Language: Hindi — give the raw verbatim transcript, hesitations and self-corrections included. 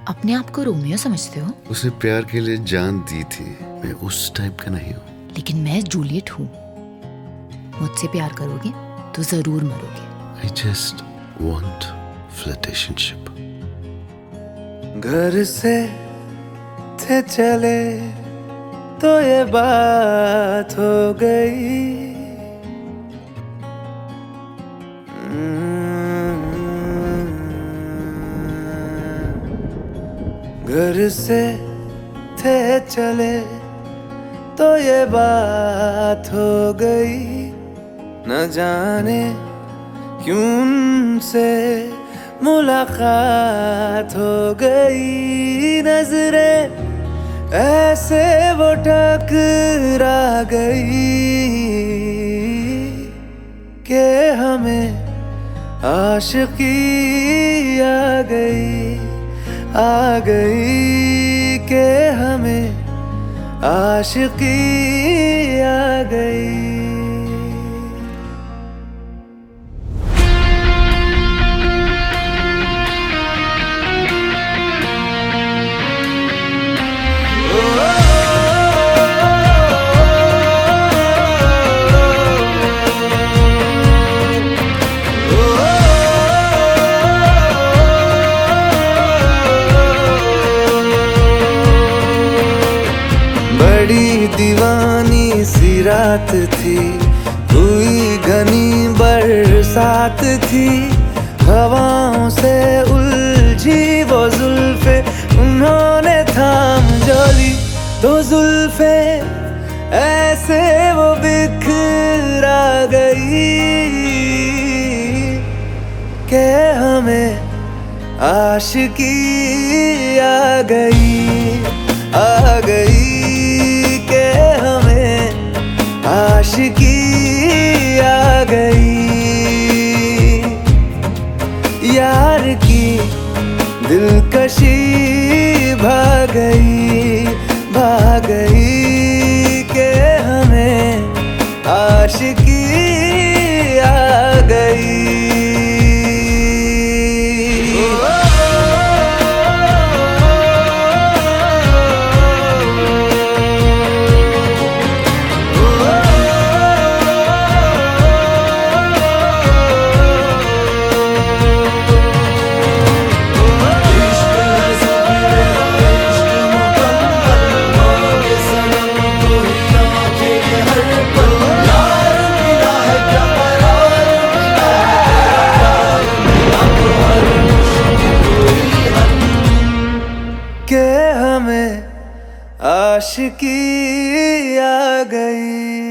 अपने आप को रोमियो समझते हो? उसने प्यार के लिए जान दी थी। मैं उस टाइप का नहीं हूँ। लेकिन मैं जूलियट हूँ। मुझसे प्यार करोगे तो जरूर मरोगे। I just want flirtationship. घर से थे चले तो ये बात हो गई। घर से थे चले तो ये बात हो गई। न जाने क्यों उनसे मुलाकात हो गई। नजरें ऐसे वो टकरा गई कि हमें आशिकी आ गई आ गई कि हमें आशिकी आ गई। बड़ी दीवानी सी रात थी, हुई घनी बरसात थी। हवाओं से उलझी वो जुल्फे उन्होंने थाम जो ली। दो जुल्फे ऐसे वो बिखरा गई कि हमें आशिकी आ गई आ गई के हमें आशिकी आ गई। यार की दिलकशी भाग गई भाग गई के हमें आशिकी आ गई। के हमें आशिकी आ गई।